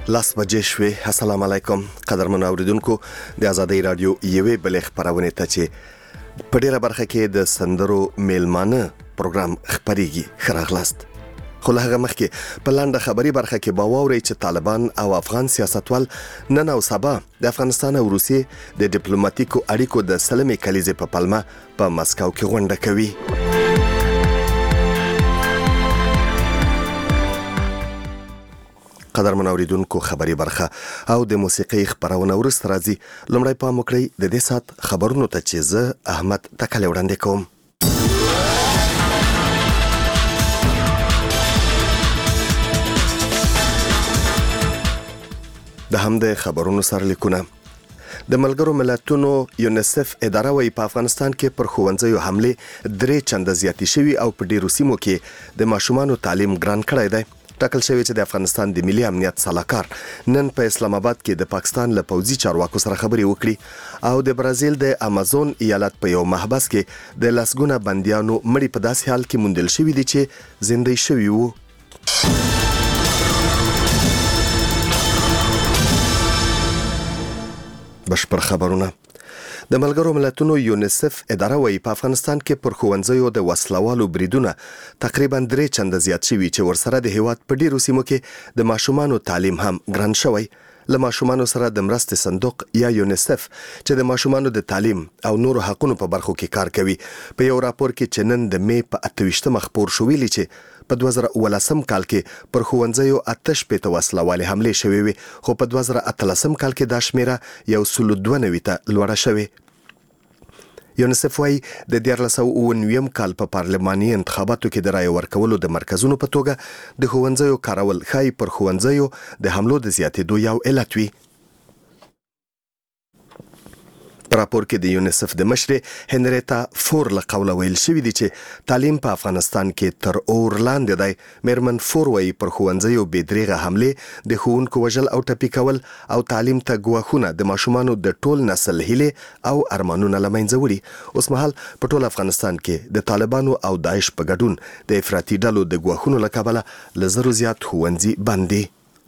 لاس بجې شوې. السلام علیکم قدرمن اوریدونکو، د آزادۍ رادیو یوې بلې خبرونه ته چې په ډیره برخه کې د سندرو میلمانه پروګرام خبريږي خراغلاست. خو له هغه مخکې په لاندې خبري برخه کې به واورئ چې طالبان او افغان سیاستوال نن او سبا د افغانستان او روسیې د ډیپلوماټیکو اړیکو د سلمې کلیزې په پلمه په مسکو کې غونډه کوي. قدرمن اوریدونکو، خبري برخه او د موسیقي خبرونه ورسته راځي. لومړی پام وکړئ د دې سات خبرونو ته چې زه احمد تکل وړاندې کوم. د همدې خبرونو سرلیکونه. د ملګرو ملتونو یونیسف اداره وايي په افغانستان کې پر ښوونځیو حمله 3 چنده زیاتې شوي او په ډیرو سیمو کې د ماشومانو تعلیم ګران کړی دی. ټاکل شوی چې د افغانستان د ملي امنیت سلاکار نن په اسلام آباد کې د پاکستان له پوځي چارواکو سره خبرې وکړي او د برازیل د امازون ایالت په یو محبس کې د لسګونه بنديانو مړي په داسې حال کې موندل شوي دي چې زندې شوي وو. بشپړ خبرونه. د ملګرو ملتونو یونیسف اداره وايي په افغانستان کې پر ښوونځیو د وسلوالو بریدونه تقریبا 3 چنده زیات شوي چې ورسره د هیواد په ډیرو سیمو کې د ماشومانو تعلیم هم ګران شوی. له ماشومانو سره د مرستې صندوق یا یونیسف چې د ماشومانو د تعلیم او نورو حقوقو په برخو کې کار کوي په یو راپور کې چې نن د مې په 28 خبر شو ویلي چې په 2018 کال کې پر ښوونځیو 8 وسلوالې حمله شوې وي، خو په 2013 کال کې دا شمیره 192 ته لوړه شوې. یونیسف وايي د 2019 کال په پارلماني انتخاباتو کې د رای ورکولو د مرکزونو په توګه د ښوونځیو کارول خای پر ښوونځیو د حملو د زیاتېدو یو علت وي. په راپور کې د یونیسف د مشر هنریتا فور له قوله ویل شوی دی چې تعلیم په افغانستان کې تر اور لاندې دی. میرمن فور وايي پر ښوونځیو بې دریغه حمله د ښوونکو وژل او ټپي کول او تعلیم ته ګواښونه د ماشومانو د ټول نسل هیله او ارمانونه له منځه وړي. اوس مهال په ټول افغانستان کې د طالبانو او داعش په ګډون د افراطي ډلو د ګواښونو له کبله له زرو زیات ښوونځي بند دي.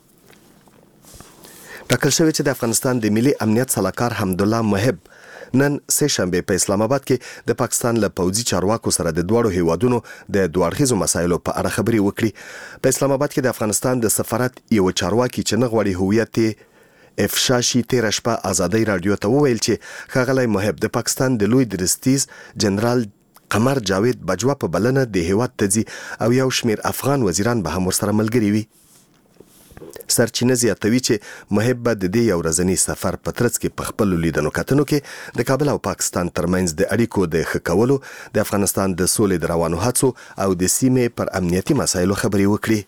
ټاکل شوی چې د افغانستان د ملي امنیت سلاکار حمدالله محب نن سه شنبه په اسلام آباد کې د پاکستان له پوځي چارواکو سره د دوړو هیوادونو د دوړخیزو مسایلو په اړه خبرې وکړي. په اسلام آباد کې د افغانستان د سفارت یو چارواکي چې نغوړي هویت افشاشي 13 شپه آزادۍ رادیو ته وویل چې ښاغلی محب د پاکستان د لوی درستیز جنرال قمر جاوید بجوا په بلنه د هیواد ته ځي او یو شمیر افغان وزیران به هم ورسره ملګري وي. سرچینه زیاتوي چې محب د دې یو ورځنی سفر په ترڅ کې په خپل لیدنو کتنو کې د کابل او پاکستان ترمنځ د اړیکو د ښه کولو، د افغانستان د سولې د روانو هڅو او د سیمې پر امنیتي مسایلو خبرې وکړي.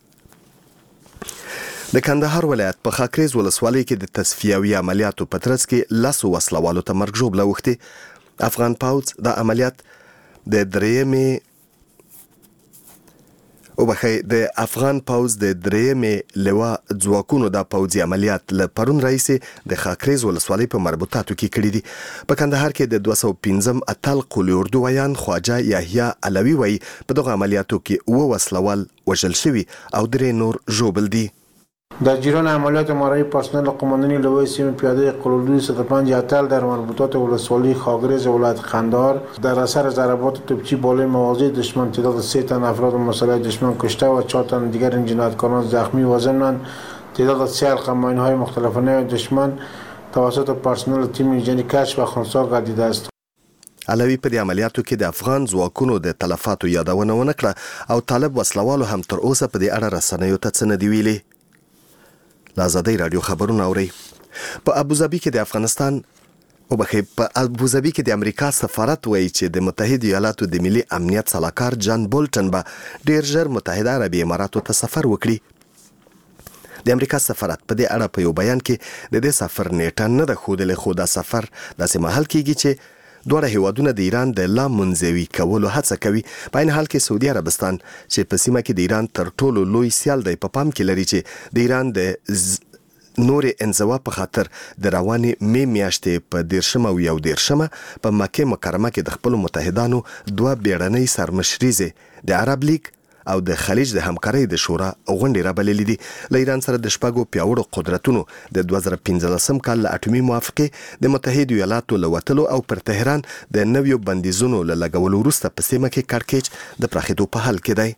د کندهار ولایت په خاکریز ولسوالۍ کې د تصفیوي عملیاتو په ترڅ کې 10 وسلوالو ته مرګ ژوبله اوښتې. افغان پوځ د عملیات د افغان پوځ د درېمې لوا ځواکونو د پوځي عملیات له پرون رئیسې د خاکریز ولسوالۍ په مربوطاتو کې کړي دي. په کندهار کې د 215 اتل قولي اردو ویان خواجه یحیی علوي وایي په دغه عملیاتو کې 9 وسلوال وژل شوي او 3 نور ژوبل دي. در جریان عملیات مارای پرسنل قماندانی لوای سیم پیاده قلولوی 105 اتل در مربوطات ولسوالی خاکریز ولایت قندهار در اثر ضربات توپچی بالای مواضع دشمن تعداد 3 تن افراد مسلح دشمن کشته و 4 تن دیگر این جنایتکاران زخمی و ضمن تعداد 3 القماین‌های مختلفانه دشمن توسط پرسنل تیم انجنیری کشف و خنثی گردیده است. علوي په دې عملیاتو کې د افغان ځواکونو د تلفاتو یادونه ونکړه او طالب وسلوالو هم تر اوسه په دې اړه رسنیو ته څه نه دی ویلي. آزادۍ رادیو خبرونه اوري. په ابوظبي کې د امریکا سفارت وایي چې د متحده ایالاتو د ملي امنیت سلاکار جان بولټن به ډیر ژر متحده عربي اماراتو ته سفر وکړي. د امریکا سفارت په دې اړه په یو بیان کې د دې سفر نیټه نه ده ښودلې، خو دا سفر داسې مهال کېږي چې دوه هیوادونه د ایران د لا منزوي کولو هڅه کوي. په عین حال کې سعودي عربستان چې په سیمه کې د ایران تر ټولو لوی سیال دی په پام کې لري چې د ایران د نور انزوا په خاطر د رواني میاشتې په 13 او 11 په مکه مکرمه کې د خپل متحدانو 2 بیړنۍ سرمشريزه د عرب لیگ او د خلیج د همکارۍ د شورا غونډې رابللې دي. له ایران سره د شپږو پیاوړو قدرتونو د 2015 کال له اټومي موافقې د متحده ایالاتو له وتلو او پر تهران د نویو بندیزونو له لګولو وروسته په سیمه کې کړکېچ د پراخېدو په حال کې دی.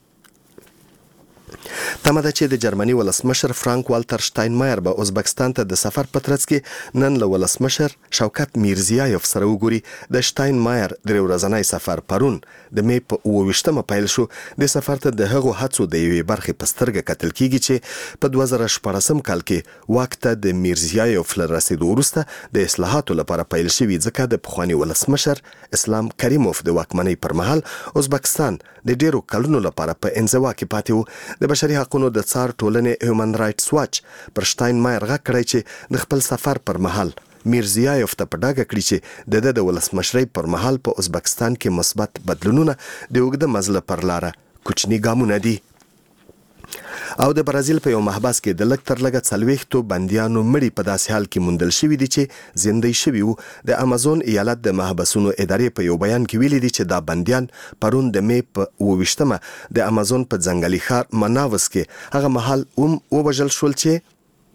تمه ده چې د جرمني ولسمشر فرانک والټر شتاینمایر به ازبکستان ته د سفر په ترڅ کې نن له ولسمشر شوکت میرزیایف سره وګوري. د شتاینمایر درې ورځنی سفر پرون د می په 28مه پیل شو. د سفر ته د هغو هڅو د یوې برخې په سترګه کتل کیږي چې په 2014 کال کې واک ته د میرزیایف له رسیدو وروسته د اصلاحاتو لپاره پیل شوي، ځکه د پخواني ولسمشر اسلام کریموف د واکمنۍ پر مهال ازبکستان د ډیرو کلونو لپاره په انزوا کې پاتې و. د بشري حقوقو د څار ټولنې هیومن رائټس واچ پر شتاینمایر غږ کړی چې د خپل سفر پر مهال میرزیایف ته په ډاګه کړي چې د ولسمشرۍ پر مهال په ازبکستان کې مثبت بدلونونه د اوږده مزله پر لاره کوچني ګامونه دي. او د برازیل په یو محبس کې د لږ تر لږه 40 بندیانو مړي په داسې حال کې موندل شوي دي چې زندۍ شوي وو. د امازون ایالت د محبسونو ادارې په یو بیان کې ویلي دي چې دا بندیان پرون د می په 28مه د امازون په ځنګلي ښار مناوس کې هغه مهال ووژل شول چې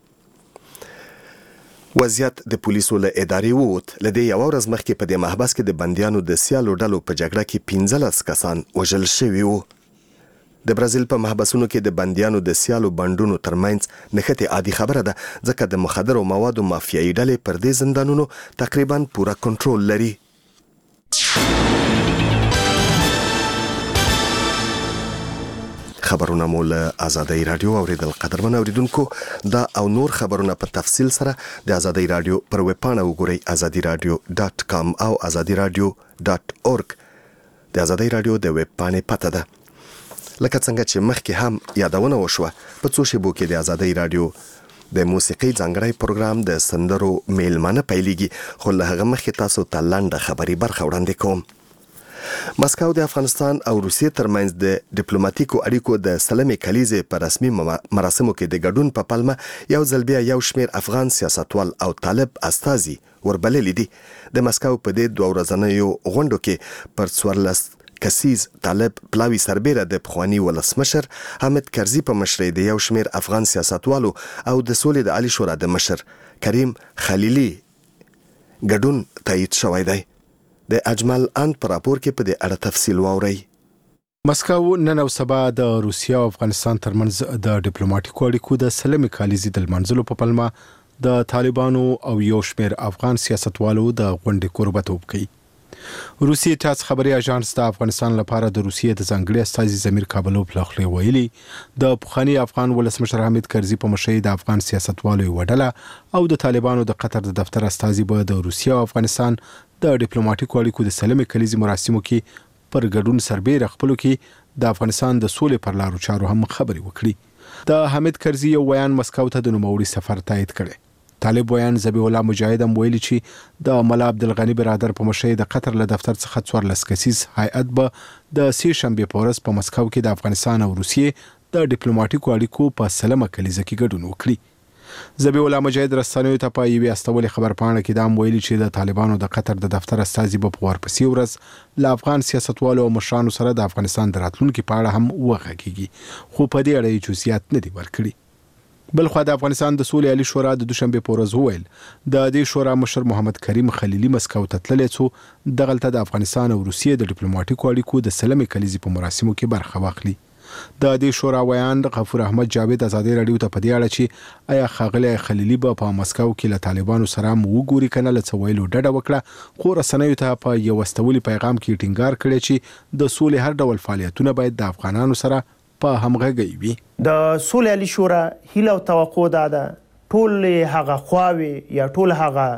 وضعیت د پولیسو له ادارې ووت. له دې یوه ورځ مخکې په دې محبس کې د بندیانو د سیالو ډلو په جګړه کې 15 کسان وژل شوي وو. د برازیل په محبسونو کې د بندیانو د سیالو بندونو ترمنځ نښتې عادي خبره ده، ځکه د مخدرو موادو مافیایي ډلې پر دې زندانونو تقریبا پوره کنټرول لري. خبرونه مو له آزادۍ رادیو اوریدل. قدرمن اوریدونکو، دا او نور خبرونه په تفصیل سره د آزادۍ رادیو پر ویب پاڼه وګورئ، azadiradio.com او azadiradio.org. د آزادۍ رادیو د ویب پاڼې پته ده. لکه څنګه چې مخکې هم یادونه وشوه، په څو شیبو کې د آزادۍ رادیو د موسیقي ځانګړی پروګرام د سندرو میلمانه پیلېږي، خو له هغه مخکې تاسو ته لنډه خبري برخه وړاندې کوم. مسکو د افغانستان او روسیې ترمنځ د ډیپلوماټیکو اړیکو د سلمې کلیزې په رسمي مراسمو کې د ګډون په پلمه یو ځل بیا یو شمېر افغان سیاستوال او طالب استازي وربللي دي. د مسکو په دې 2 ورځنیو غونډو کې پر 14 کسیز طالب پلاوی سربیره د پخوانی ولسمشر حامد کرزي په مشرۍ د یو شمېر افغان سیاستوالو او د سولې د عالی شورا د مشر کریم خلیلي ګډون تایید شوی دی. د اجمل ان پر راپور کې په دې اړه تفصیل واورئ. مسکو نن او سبا د روسیې او افغانستان ترمنځ د ډیپلوماټیکو اړیکو د سلمې کالیزې د لمانځلو په پلمه د طالبانو او یو شمېر افغان سیاستوالو د غونډې کوربتوب کوي. روسیې ټاس خبري اژانس د افغانستان لپاره د روسیې د ځانګړي استازي زمیر کابلوف له خوا ویلي د پخوانی افغان ولسمشر حامد کرزي په مشرۍ د افغان سیاستوالو یو ډله او د طالبانو د قطر د دفتر استازي به د روسیې او افغانستان د ډیپلوماټیکو اړیکو د سلمې کلیزې مراسمو کې پر ګډون سربېره خپلو کې د افغانستان د سولې پر لارو چارو هم خبري وکړي. د حامد کرزي یو بیان مسکو ته د نوموړي سفر تایید کړي. طالب ویان ذبیح الله مجاهد هم ویلي چې د ملا عبدالغني برادر په مشرۍ د قطر له دفتر څخه 14 کسیز هیئت به د سې شنبې په ورځ په مسکو کې د افغانستان او روسیې د ډیپلوماټیکو اړیکو په سلمه کلیزه کې ګډون وکړي. ذبیح الله مجاهد رسنیو ته په یوې استولې خبرپاڼه کې دا هم ویلي چې د طالبانو د قطر د دفتر استازي به په ورپسې ورځ له افغان سیاستوالو او مشرانو سره د افغانستان د راتلونکي په اړه هم وغږیږي، خو په دې اړه جزئیات نه دي ورکړي. بلخوا د افغانستان د سولې عالی شورا د دوشنبه په ورځ وویل د دې شورا مشر محمد کریم خلیلي مسکو ته تللی څو دغلته د افغانستان او روسیې د ډیپلوماټیکو اړیکو د سلمې کلیزې په مراسمو کې برخه واخلي. د دې شورا ویان غفور احمد جاوید آزادۍ رادیو ته په دې اړه چې آیا ښاغلی خلیلي به په مسکو کې له طالبانو سره وګوري کنه له څه ویلو ډډه وکړه، خو رسنیو ته په یو استولي پیغام کې ټینګار کړی چې د سولې هر ډول فعالیتونه باید د افغانانو سره په همغږۍ وي. د سولې عالی شورا هیله او توقع ده ټول هغه خواوې یا ټول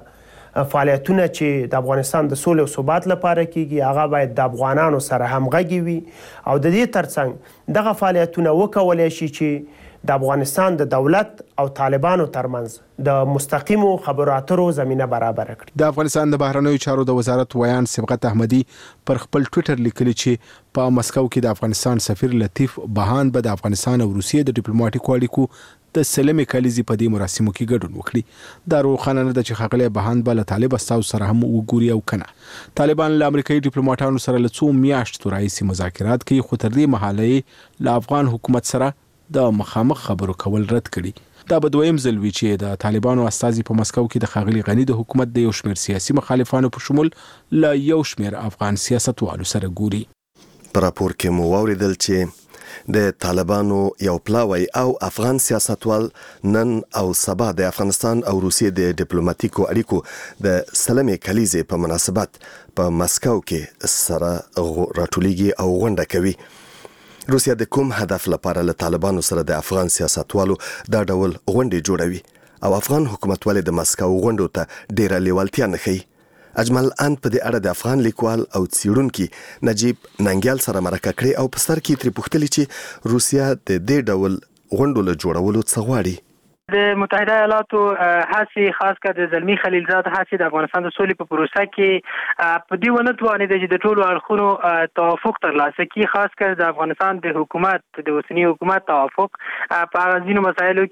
هغه فعالیتونه چې د افغانستان د سولې او ثبات لپاره کیږي هغه باید د افغانانو سره همغږي وي او د دې ترڅنګ دغه فعالیتونه وکولای شي چې د افغانستان د دولت او طالبانو ترمنځ د مستقیمو خبرو اترو زمینه برابر کړي. د افغانستان د بهرنیو چارو د وزارت ویان سبقت احمدي پر خپل ټویټر لیکلي چې په مسکو کې د افغانستان سفیر لطیف بهان به د افغانستان او روسیې د ډیپلوماټیکو اړیکو د سلمې کلیزې په دې مراسمو کې ګډون وکړي. دا روښانه نه ده چې ښاغلی بهاند به له طالب استازو سره هم وګوري او کنه. طالبان له امریکایي ډیپلوماټانو سره له 2 میاشتو راهیسې مذاکرات کوي، خو تر دې مهاله له افغان حکومت سره د مخامخ خبرو کول رد کړي. دا به دویم ځل وي چې د طالبانو استازي په مسکو کې د ښاغلي غني د حکومت د یو شمېر سیاسي مخالفانو په شمول له یو شمېر افغان سیاستوالو سره ګوري. په راپور کې مو واوریدل چې د طالبانو یو پلاوی او افغان سیاستوال نن او سبا د افغانستان او روسیې د ډیپلوماټیکو اړیکو د سلمې کلیزې په مناسبت په مسکو کې سره راټولیږي او غونډه کوي. روسیا د کوم هدف لپاره له طالبانو سره د افغان سیاستوالو دا ډول غونډې جوړوي او افغان حکومت ولې د مسکو غونډو ته ډیره لیوالتیا نه ښیي؟ اجمل ان په دې اړه د افغان لیکوال او څیړونکي نجیب ننګیال سره مرکه کړې او په سر کې ترې پوښتلي چې روسیا د دې ډول غونډو له جوړولو څه غواړي. د متحده ایالاتو هڅې خاص کر د زلمی خلیلزاد هڅې د افغانستان د سولې په پروسه کې په دې ونه توانېده چې د ټولو اړخونو توافق ترلاسه کړي، خاص کر د افغانستان د حکومت د اوسني حکومت توافق په هغه ځینو مسایلو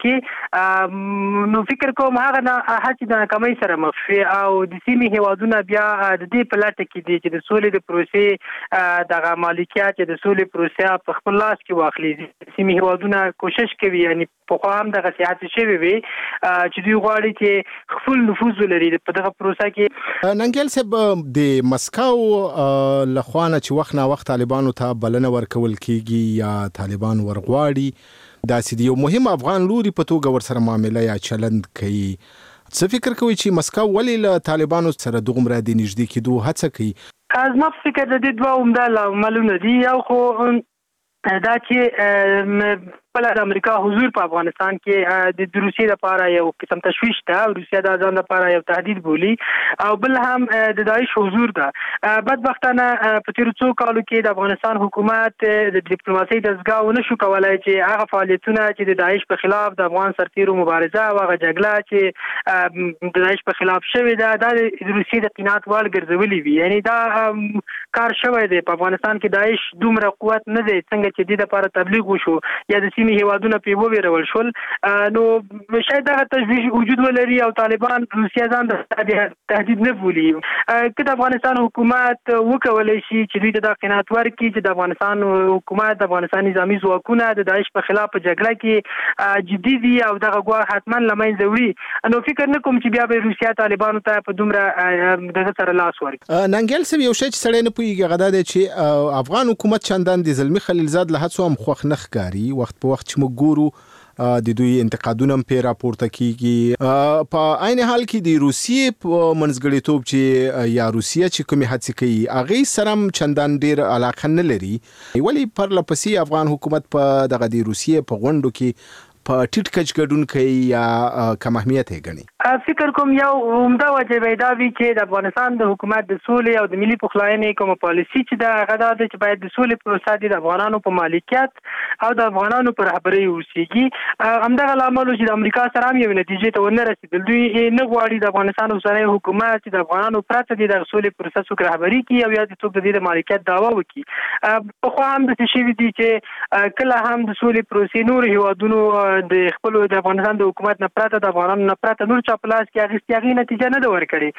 کې. نو فکر کوم هغه هڅې د ناکامۍ سره مخ شوې او د سیمې هیوادونه بیا د دې په لټه کې دي چې د سولې د پروسې دغه مالکیت د سولې پروسه په خپل لاس کې واخلي. سیمې هیوادونه کوشش کوي، یعنی په خوا هم دغه سیاست شوی وي چې دوی غواړي چې خپل نفوذ ولري په دغه پروسه کې. ننګیال صاحب، د مسکو لخوانه چې وخت نا وخت طالبانو ته بلنه ورکول کیږي یا طالبان ورغواړي داسې یو مهم افغان لوري په توګه ورسره معامله یا چلند کوي، څه فکر کوي چې مسکو ولې له طالبانو سره دومره د نږدې کېدو هڅه کوي؟ از ما فکر د دې دوه عمده لاملونه دي. یو خو دا چې د امریکا حضور په افغانستان کې د روسیې لپاره یو قسم تشویش ده او روسیه د ځان لپاره یو تهدید بولي، او بل هم د داعش حضور ده. بدبختانه په تیرو څو کالو کې د افغانستان حکومت د ډیپلوماسۍ دستګاه ونه شو کولای چې هغه فعالیتونه چې د داعش په خلاف د افغان سرتیرو مبارزه او هغه جګړه چې د داعش په خلاف شوې ده دا د روسیې د قناعت وړ ګرځولې وي. یعنی دا کار شوی دی په افغانستان کې داعش دومره قوت نه دی څنګه چې د لپاره تبلیغ وشو یا د سیمې هیوادونه په ویرول شول. نو شاید دغه تشویش وجود ولري او طالبان روسیه ځان د تهدید نه بولي. که د افغانستان حکومت وکولای شي چې دوی د قناعت ورکړي چې د افغانستان حکومت د افغانستان نظامی ځواکونه د داعش په خلاف په جګړه کې جدي دي او دغه ګواښ حتما له منځه وړي، نو فکر نه کوم چې بیا به روسیه طالبانو ته په دومره دغه سره لاس ورکړي. ننګیال صاحب، یو شی چې سړی نه پوهېږي هغه دا دی چې افغان حکومت چندان د زلمی خلیلزاد له هڅو هم خوښ نه ښکاري. وخت په وخت چې موږ ګورو د دوی انتقادونه هم پې راپورته کیږي، په عین حال کې د روسیې په منځګړیتوب چې یا روسیه چې کومې هڅې کوي هغې سره هم چندان ډېر علاقه نه لري. ولې پرله پسې افغان حکومت په دغه د روسیې په غونډو کې په ټیټ کچ ګډون کوي یا کم اهمیت یې ګڼي؟ فکر کوم یو عمده وجه دا وي چې د افغانستان د حکومت د سولې او د ملي پخلاینې کومه پالیسي چې دا هغه ده چې باید د سولې پروسه د افغانانو په مالکیت او د افغانانو پر رهبرۍ اوسېږي. همدغه لامل چې د امریکا سره هم یو نتیجې ته ونه رسېدل. دوی نه غواړي د افغانستان اوسنی حکومت چې د افغانانو پرته د سولې پروسه څوک رهبري کړي او یا څوک د دې د مالکیت دعوا وکړي. پخوا هم داسې شوي دي چې کله هم د سولې پروسې نورو هیوادونو د خپل د افغانستان د حکومت نه پرته د افغانانو نه پرته نور چا په لاس کې اخیستې هغې نتیجه نه ده ورکړې.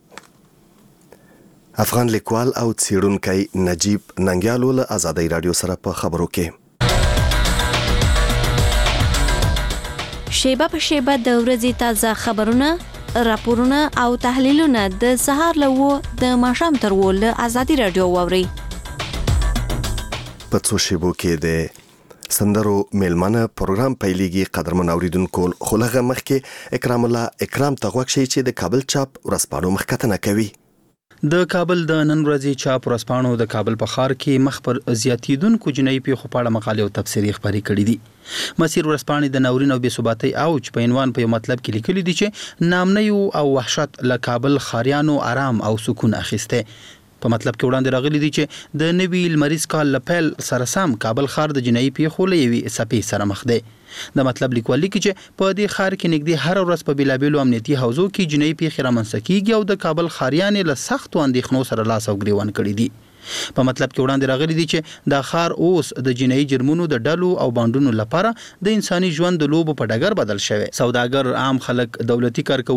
افغان لیکوال او څیړونکی نجیب ننګیال له ازادۍ راډیو سره په خبرو کې. شیبه په شیبه د ورځې تازه خبرونه، راپورونه او تحلیلونه د سهار له 9 د ماښام تر 10 له ازادۍ راډیو واورئ. په څو شیبو کې د سندرو میلمانه پروګرام پیلېږي. قدرمن اوریدونکو، خو لږه مخکې اکرام الله اکرام ته غوږ شئ چې د کابل چاپ ورځپاڼو مخکتنه کوي. د کابل د نن ورځې چاپ ورځپاڼو د کابل په ښار کې مخ پر زیاتیدونکو جنایي پیښو په اړه مقالې او تبصرې خپرې کړې دي. مسیر ورځپاڼې د ناورین او بې ثباتۍ اوج په عنوان په یو مطلب کې لیکلي دي چې نامنیو او وحشت له کابل ښاریانو آرام او سکون اخیسته. په مطلب کې وړاندې راغلي دي چې د نوي لمریز کال له پیل سره سم کابل ښار د جنایي پیښو له یوې څپې سره مخ دی. د مطلب لیکوال لیکي چې په دې ښار کې نږدې هر ورځ په بیلابیلو امنیتي حوزو کې جنایي پیښې رامنځته کیږي او د کابل ښاریان له سختو اندېښنو سره لاس او ګریوان کړي دي. په مطلب کې وړاندې راغلي دي چې دا ښار اوس د جنایي جرمونو د ډلو او بانډونو لپاره د انساني ژوند د لوبو په ډګر بدل شوی. سوداګر، عام خلک، دولتي کارکوونکي